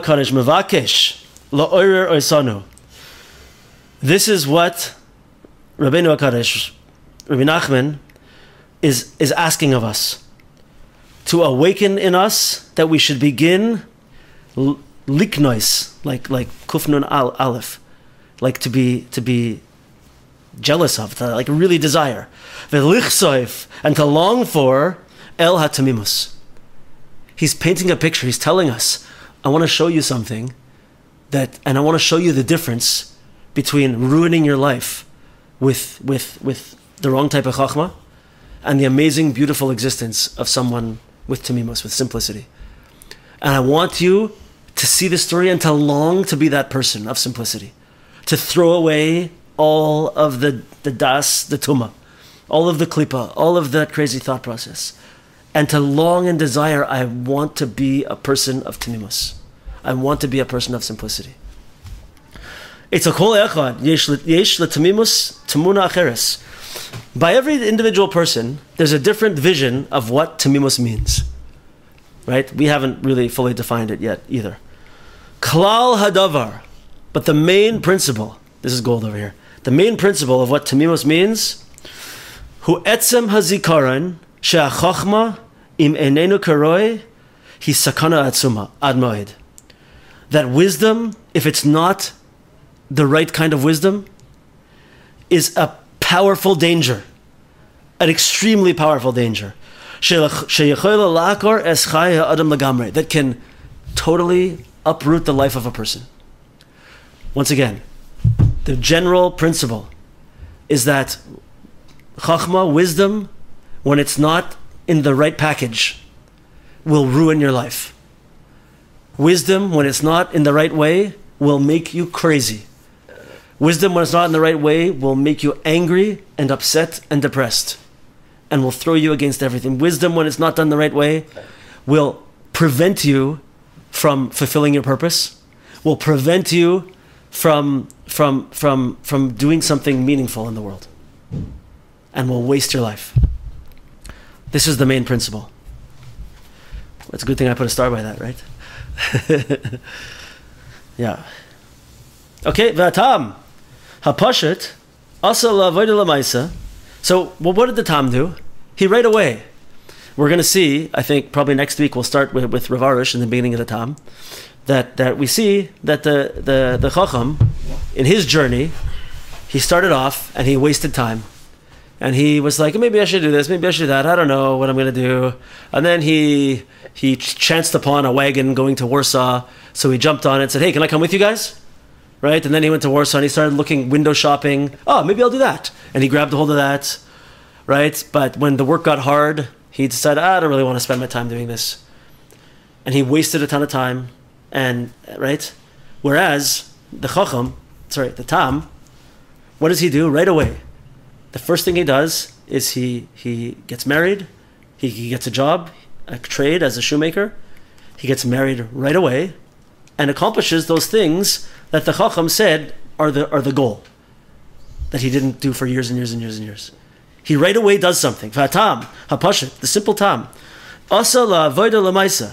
Rabbeinu HaKadosh, Rabbi Nachman, is asking of us. To awaken in us that we should begin liknois, like kufnun aleph, like to be jealous of, to really desire. V'lichsoif, and to long for el hatamimus. He's painting a picture. He's telling us, I want to show you something and I want to show you the difference between ruining your life with the wrong type of chachma and the amazing, beautiful existence of someone with tamimus, with simplicity. And I want you to see the story and to long to be that person of simplicity, to throw away all of the das, the tuma, all of the klipa, all of that crazy thought process. And to long and desire, I want to be a person of tamimus. I want to be a person of simplicity. It's a kol echad, yesh letamimus tamuna acheres. By every individual person, there's a different vision of what tamimus means. Right? We haven't really fully defined it yet either. Klal hadavar. But the main principle, this is gold over here, The main principle of what Tamimos means, Hu etzem hazikaron she'achachma im enenu karoi hi sakana atzuma ad moed. That wisdom, if it's not the right kind of wisdom, is a powerful danger, an extremely powerful danger. That can totally uproot the life of a person. Once again, the general principle is that chachma, wisdom, when it's not in the right package, will ruin your life. Wisdom, when it's not in the right way, will make you crazy. Wisdom, when it's not in the right way, will make you angry and upset and depressed, and will throw you against everything. Wisdom, when it's not done the right way, will prevent you from fulfilling your purpose, will prevent you from doing something meaningful in the world, and will waste your life. This is the main principle. It's a good thing I put a star by that, right? Yeah. Okay, v'atam hapashet asa la'avoda la'maisa. So, well, what did the Tam do? He right away. We're going to see, I think probably next week we'll start with Rav Arush in the beginning of the Tam, that we see that the Chacham, in his journey, he started off and he wasted time. And he was like, maybe I should do this, maybe I should do that, I don't know what I'm going to do. And then he chanced upon a wagon going to Warsaw, so he jumped on it and said, hey, can I come with you guys? Right? And then he went to Warsaw and he started looking, window shopping. Oh, maybe I'll do that. And he grabbed a hold of that, right? But when the work got hard, he decided, I don't really want to spend my time doing this. And he wasted a ton of time, and right? Whereas the Tam, what does he do right away? The first thing he does is he gets married, he gets a job, a trade as a shoemaker, he gets married right away, and accomplishes those things that the Chacham said are the goal, that he didn't do for years and years and years and years. He right away does something. V'atam, hapashit, the simple tam. Asa la'avoda la'maisa.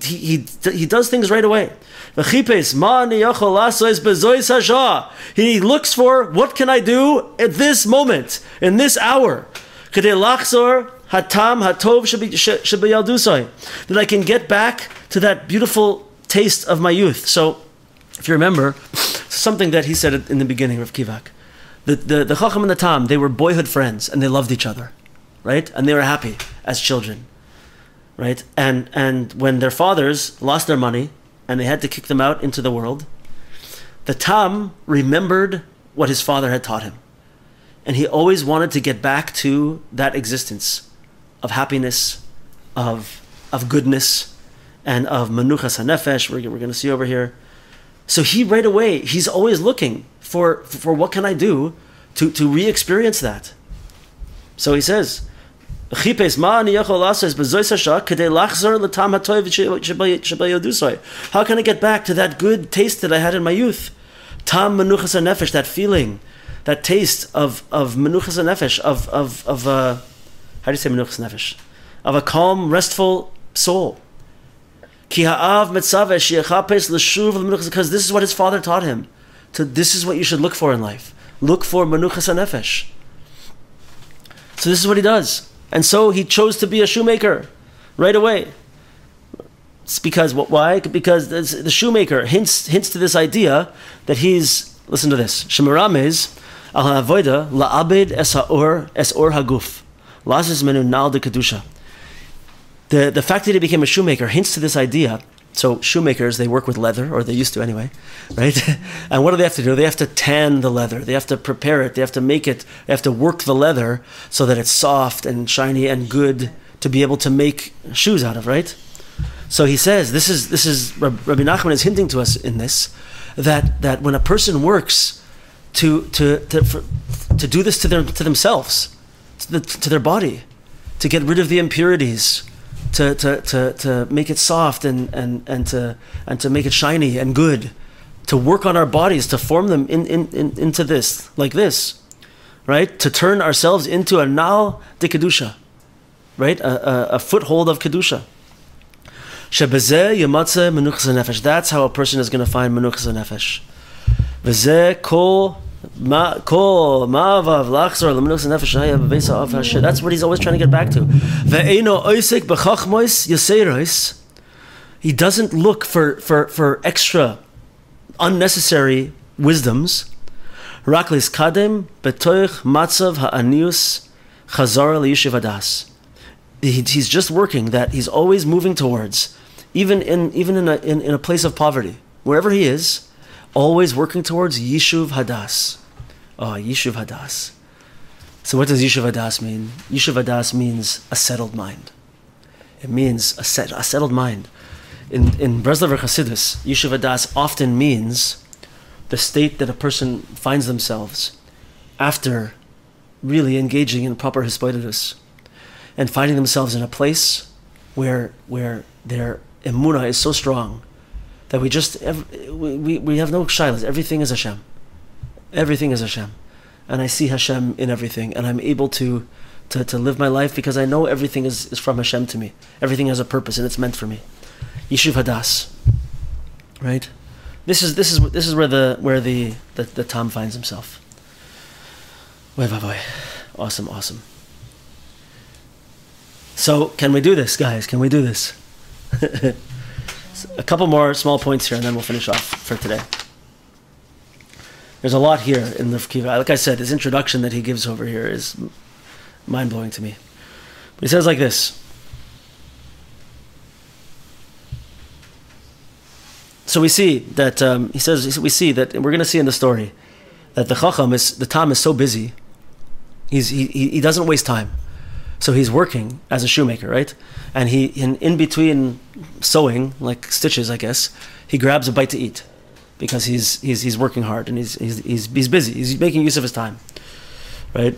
He does things right away. V'chipes ma ani yachol lasos bezois hashah. He looks for, what can I do at this moment, in this hour? Kedei lachzor hatam hatov shebayaldusai. That I can get back to that beautiful taste of my youth. So, if you remember, something that he said in the beginning of Kivak, the Chacham and the Tam, they were boyhood friends and they loved each other, right? And they were happy as children, right? And when their fathers lost their money and they had to kick them out into the world, the Tam remembered what his father had taught him. And he always wanted to get back to that existence of happiness, of goodness, and of menuchas hanefesh, we're going to see over here. So he right away, he's always looking for what can I do to re-experience that. So he says, how can I get back to that good taste that I had in my youth? Tam menuchas hanefesh, that feeling, that taste of menuchas hanefesh, of how do you say menuchas hanefesh? Of a calm, restful soul. Because this is what his father taught him. This is what you should look for in life. Look for menuchas hanefesh. So this is what he does. And so he chose to be a shoemaker right away. It's because, why? Because the shoemaker hints to this idea that he's, listen to this, Shemarames al ha'avoda la'abed es or haguf lazis menu nal de kedusha. The fact that he became a shoemaker hints to this idea. So shoemakers, they work with leather, or they used to anyway, right? And what do they have to do? They have to tan the leather. They have to prepare it. They have to make it. They have to work the leather so that it's soft and shiny and good to be able to make shoes out of, right? So he says, this is Rabbi Nachman is hinting to us in this, that when a person works to do this to themselves, to their body, to get rid of the impurities, to make it soft and to make it shiny and good, to work on our bodies, to form them into this, like this, right? To turn ourselves into a nal de kedusha, right? A foothold of kedusha. Shebezeh yematzeh menuchas hanefesh. That's how a person is going to find menuchas hanefesh. V'zeh kol That's what he's always trying to get back to. He doesn't look for extra unnecessary wisdoms. He's just working that he's always moving towards, even in a place of poverty, wherever he is, always working towards Yishuv Hadas. Oh, Yishuv Hadas. So what does Yishuv Hadas mean? Yishuv Hadas means a settled mind. It means a settled mind. In Breslover Chassidus, Yishuv Hadas often means the state that a person finds themselves after really engaging in proper hisbodedus and finding themselves in a place where their emunah is so strong that we have no shilas. Everything is Hashem. Everything is Hashem. And I see Hashem in everything, and I'm able to live my life because I know everything is from Hashem to me. Everything has a purpose and it's meant for me. Yishuv Hadas. Right? This is where the Tam finds himself. Awesome. So can we do this, guys? Can we do this? A couple more small points here, and then we'll finish off for today. There's a lot here in the Kiva. Like I said, his introduction that he gives over here is mind-blowing to me. But he says like this. So we see that we see that we're going to see in the story that the Tam is so busy. He doesn't waste time. So he's working as a shoemaker, right? And he in between sewing, like stitches, I guess, he grabs a bite to eat because he's working hard and he's busy. He's making use of his time, right?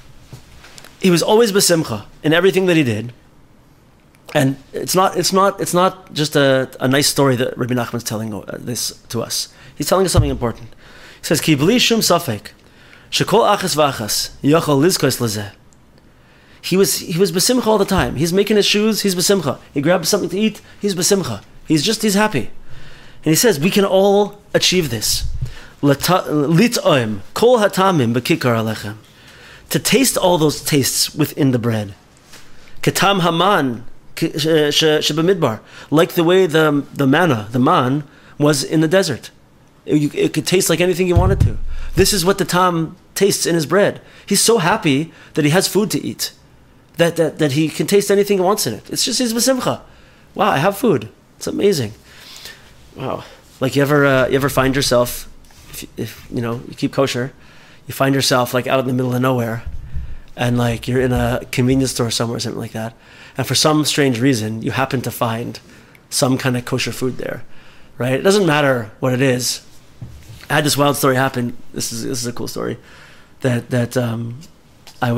He was always besimcha in everything that he did, and it's not just a nice story that Rabbi Nachman's telling this to us. He's telling us something important. He says, "Ki bli shum safek, shekol achas v'achas yachol lizkos lezeh." He was besimcha all the time. He's making his shoes, he's besimcha. He grabs something to eat, he's besimcha. He's happy. And he says, we can all achieve this. Lit'oim, kol hatamim b'kikar alechem. To taste all those tastes within the bread. Ketam haman shebamidbar. Like the way the manna, the man, was in the desert. It could taste like anything you wanted to. This is what the Tam tastes in his bread. He's so happy that he has food to eat. That he can taste anything he wants in it. It's just his besimcha. Wow, I have food. It's amazing. Wow. Like you ever find yourself, if you keep kosher, you find yourself like out in the middle of nowhere, and like you're in a convenience store somewhere or something like that, and for some strange reason you happen to find some kind of kosher food there, right? It doesn't matter what it is. I had this wild story happen. This is a cool story. That I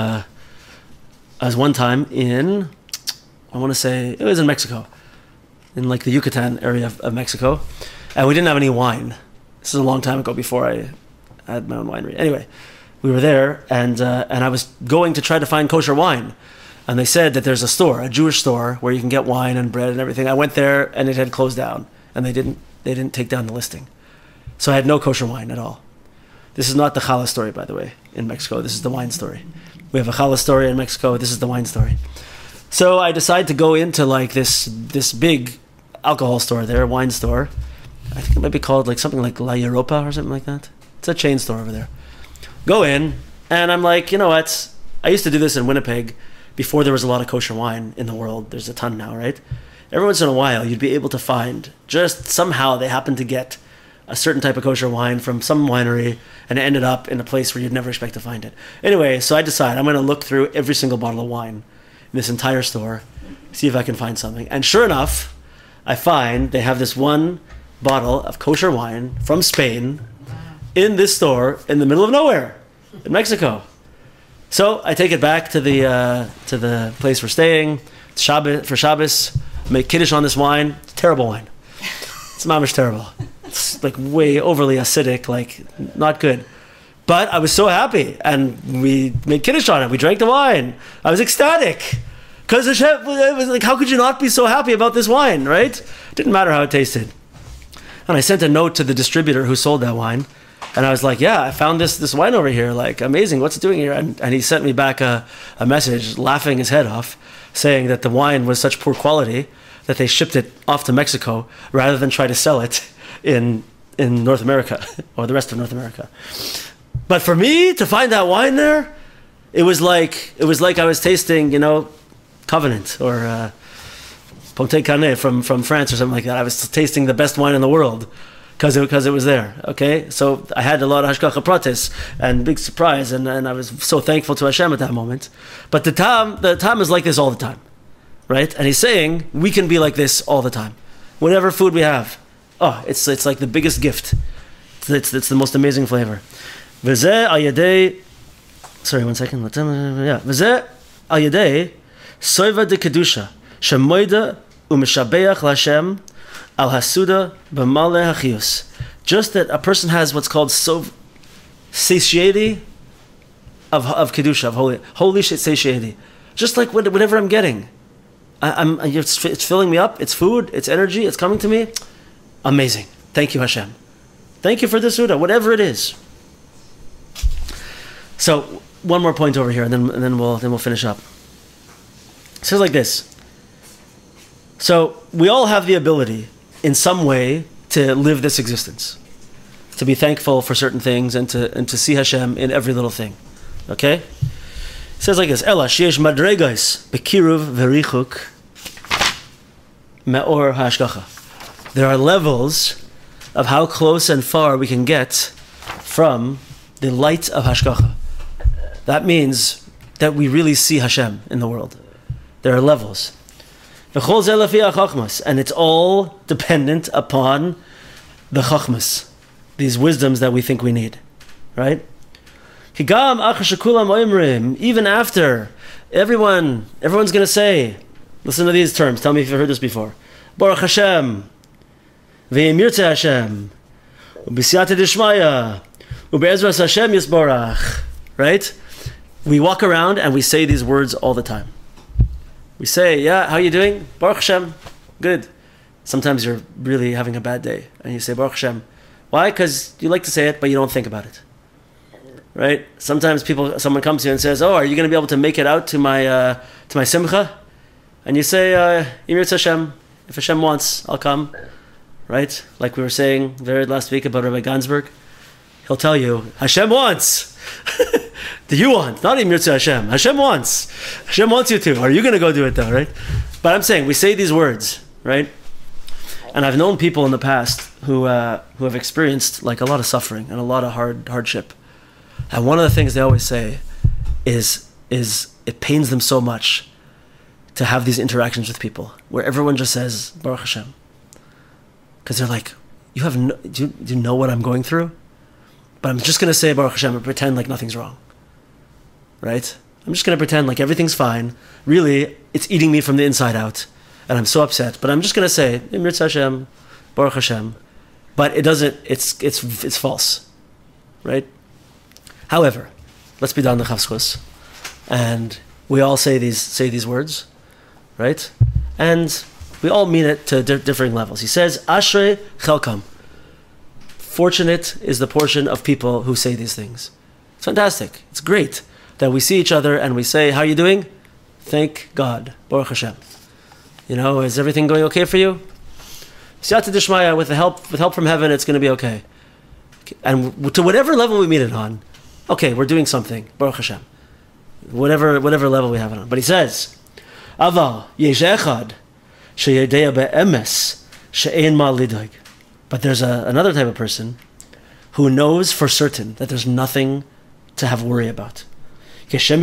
was one time in, I want to say, it was in Mexico, in like the Yucatan area of Mexico, and we didn't have any wine. This is a long time ago before I had my own winery. Anyway, we were there, and I was going to try to find kosher wine, and they said that there's a store, a Jewish store, where you can get wine and bread and everything. I went there, and it had closed down, and they didn't take down the listing, so I had no kosher wine at all. This is not the challah story, by the way, in Mexico. This is the wine story. We have a challah story in Mexico. This is the wine story. So I decided to go into like this big alcohol store there, wine store. I think it might be called like something like La Europa or something like that. It's a chain store over there. Go in, and I'm like, you know what? I used to do this in Winnipeg before there was a lot of kosher wine in the world. There's a ton now, right? Every once in a while, you'd be able to find, just somehow they happen to get a certain type of kosher wine from some winery, and it ended up in a place where you'd never expect to find it. Anyway, so I decide I'm going to look through every single bottle of wine in this entire store, see if I can find something. And sure enough, I find they have this one bottle of kosher wine from Spain in this store in the middle of nowhere in Mexico. So I take it back to the place we're staying. It's Shabbos, for Shabbos, make kiddush on this wine. It's terrible wine. It's mamish terrible. It's like way overly acidic, like not good. But I was so happy, and we made kiddush on it. We drank the wine. I was ecstatic because the chef was like, "How could you not be so happy about this wine?" Right? Didn't matter how it tasted. And I sent a note to the distributor who sold that wine. And I was like, yeah, I found this wine over here, like amazing, what's it doing here? And he sent me back a message laughing his head off, saying that the wine was such poor quality that they shipped it off to Mexico rather than try to sell it in North America or the rest of North America. But for me to find that wine there, it was like I was tasting, Covenant or Pontet Canet from France or something like that. I was tasting the best wine in the world because it was there. Okay, so I had a lot of hashgacha pratis and big surprise, and I was so thankful to Hashem at that moment. But the tam is like this all the time, right? And he's saying we can be like this all the time. Whatever food we have, it's like the biggest gift. It's the most amazing flavor. V'zeh al yedei. Sorry, 1 second. Yeah, v'zeh al yedei soiva de kedusha shemoida u'mishabeach l'Hashem al hasuda b'maleh hachiyus. Just that a person has what's called satiety of kedusha, of holy satiety. Just like whatever I'm getting, it's filling me up. It's food. It's energy. It's coming to me. Amazing. Thank you, Hashem. Thank you for the Suda, whatever it is. So one more point over here, and then we'll finish up. It says like this. So we all have the ability, in some way, to live this existence, to be thankful for certain things, and to see Hashem in every little thing. Okay? It says like this: Ela sheyesh madregos bekiruv verichuk me'or hashgacha. There are levels of how close and far we can get from the light of hashgacha. That means that we really see Hashem in the world. There are levels. And it's all dependent upon the chachmas, these wisdoms that we think we need. Right? Even after everyone's going to say, listen to these terms, tell me if you've heard this before. Baruch Hashem, Ve'emirte Hashem, Ubisiyata Dishmaya, Ube'ezras Hashem Yisborach. Right? We walk around and we say these words all the time. We say, yeah, how are you doing? Baruch Hashem, good. Sometimes you're really having a bad day and you say Baruch Hashem. Why? Because you like to say it, but you don't think about it. Right? Sometimes someone comes to you and says, oh, are you going to be able to make it out to my simcha? And you say, Yirtz Hashem, if Hashem wants, I'll come. Right? Like we were saying very last week about Rabbi Gansberg. He'll tell you, Hashem wants. Do you want? Not even Yirtz Hashem. Hashem wants. Hashem wants you to. Are you going to go do it though, right? But I'm saying, we say these words, right? And I've known people in the past who have experienced like a lot of suffering and a lot of hardship. And one of the things they always say is it pains them so much to have these interactions with people where everyone just says Baruch Hashem, because they're like, do you know what I'm going through? But I'm just going to say Baruch Hashem and pretend like nothing's wrong, right? I'm just going to pretend like everything's fine. Really, it's eating me from the inside out, and I'm so upset. But I'm just going to say Yirtz Hashem, Baruch Hashem, but it doesn't. It's false, right? However, let's be down the chavskos, and we all say these words, right? And we all mean it to differing levels. He says, Ashrei Chelkam. Fortunate is the portion of people who say these things. It's fantastic. It's great that we see each other and we say, how are you doing? Thank God. Baruch Hashem. Is everything going okay for you? Siyata Dishmaya, with help from heaven, it's going to be okay. And to whatever level we meet it on, okay, we're doing something. Baruch Hashem. Whatever level we have it on. But he says, Aval yesh echad sheyedea be'emes she'ein ma lidog. But there's another type of person who knows for certain that there's nothing to have worry about. Hashem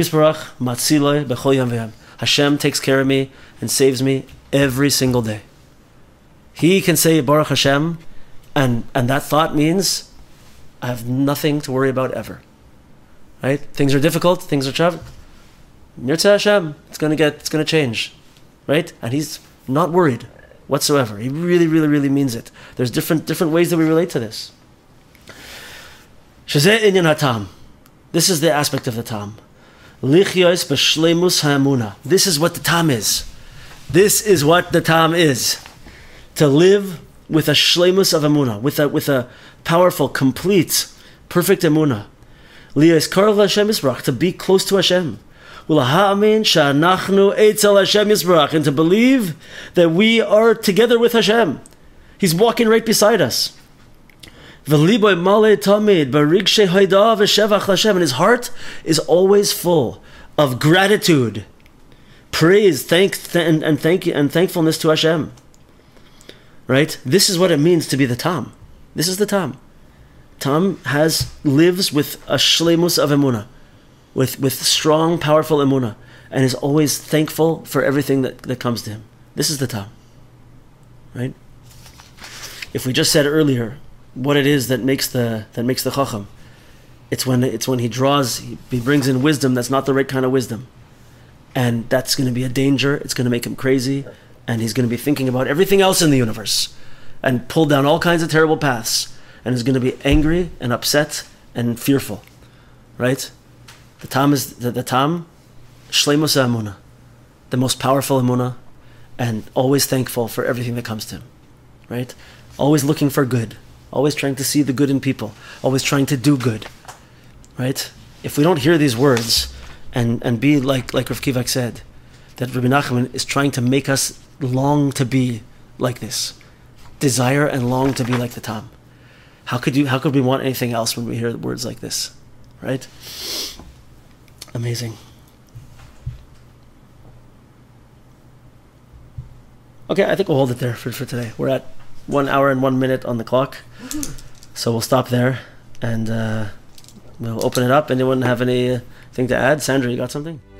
takes care of me and saves me every single day. He can say Baruch Hashem, and that thought means I have nothing to worry about ever. Right? Things are difficult, things are tough. Yirtz Hashem, it's going to change. Right? And he's not worried whatsoever. He really, really, really means it. There's different ways that we relate to this. Shezeh inyan hatam. This is the aspect of the tam. Lichyos b'shleimus ha'amuna. This is what the tam is. This is what the tam is. To live with a shleimus of amuna, with a powerful, complete, perfect emunah. Liyaskar Hashem Yisbarach, to be close to Hashem. Ulaha'amin sha'anachnu eitzel Hashem Yisbarach, and to believe that we are together with Hashem. He's walking right beside us. V'liboy malei tamid barigshe hayda v'shevach Hashem, and his heart is always full of gratitude, praise, and thankfulness to Hashem. Right? This is what it means to be the Tam. This is the Tam. Tam lives with a shleimus of emunah, with strong, powerful emunah, and is always thankful for everything that comes to him. This is the Tam. Right? If we just said earlier what it is that makes the Chacham, it's when he brings in wisdom that's not the right kind of wisdom, and that's going to be a danger. It's going to make him crazy, and he's going to be thinking about everything else in the universe, and pull down all kinds of terrible paths, and is going to be angry and upset and fearful, right? The Tam is the Tam, Shleimus Emunah, the most powerful Emunah, and always thankful for everything that comes to him, right? Always looking for good, always trying to see the good in people, always trying to do good, right? If we don't hear these words and be like Rav Kivak said, that Rabbi Nachman is trying to make us long to be like this, desire and long to be like the Tam. How could we want anything else when we hear words like this, right? Amazing. Okay, I think we'll hold it there for today. We're at 1 hour and 1 minute on the clock, so we'll stop there and we'll open it up. Anyone have anything to add? Sandra, you got something?